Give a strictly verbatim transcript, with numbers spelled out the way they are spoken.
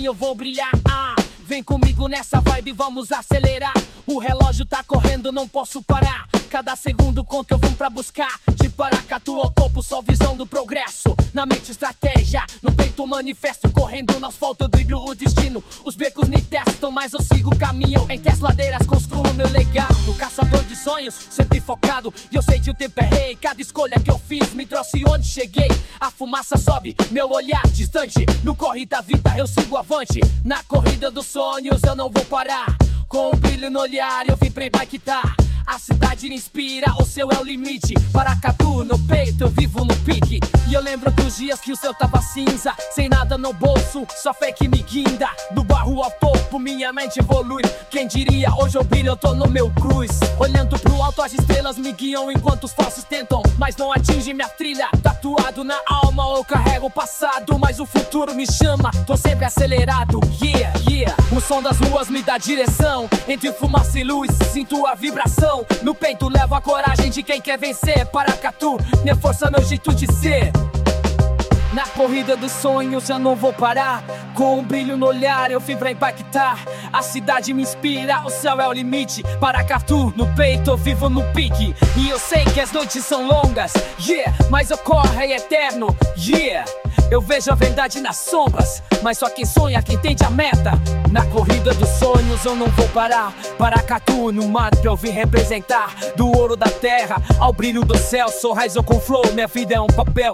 eu vou brilhar. Ah, vem comigo nessa vibe, vamos acelerar. O relógio tá correndo, não posso parar. Cada segundo conta, eu vou pra buscar. De Paracatu ao topo, só visão do progresso. Na mente estratégia, no peito manifesto. Correndo no asfalto, eu driblo o destino. Os becos me testam, mas eu sigo o caminho. Entre as ladeiras construo meu legado. Caçador de sonhos, sempre focado. E eu sei que o tempo é rei. Cada escolha que eu fiz me trouxe onde cheguei. A fumaça sobe, meu olhar distante. No corre da vida eu sigo avante. Na corrida dos sonhos eu não vou parar. Com um brilho no olhar eu vim pra impactar. A cidade me inspira, o seu é o limite. Paracatu no peito, eu vivo no pique. E eu lembro dos dias que o céu tava cinza, sem nada no bolso, só fé que me guinda. Do barro ao topo, minha mente evolui. Quem diria, hoje eu brilho, eu tô no meu cruz. Olhando pro alto, as estrelas me guiam enquanto os falsos tentam, mas não atingem minha trilha. Tatuado na alma, eu carrego o passado, mas o futuro me chama, tô sempre acelerado. Yeah, yeah. O som das ruas me dá direção. Entre fumaça e luz, sinto a vibração. No peito levo a coragem de quem quer vencer. Paracatu, minha força, meu jeito de ser. Na corrida dos sonhos eu não vou parar. Com um brilho no olhar eu vim pra impactar. A cidade me inspira, o céu é o limite. Paracatu no peito, eu vivo no pique. E eu sei que as noites são longas, yeah, mas o corre é eterno, yeah. Eu vejo a verdade nas sombras, mas só quem sonha, quem tende a meta. Na corrida dos sonhos eu não vou parar. Paracatu no mato eu vim representar. Do ouro da terra ao brilho do céu, sou raiz ou com flow, minha vida é um papel.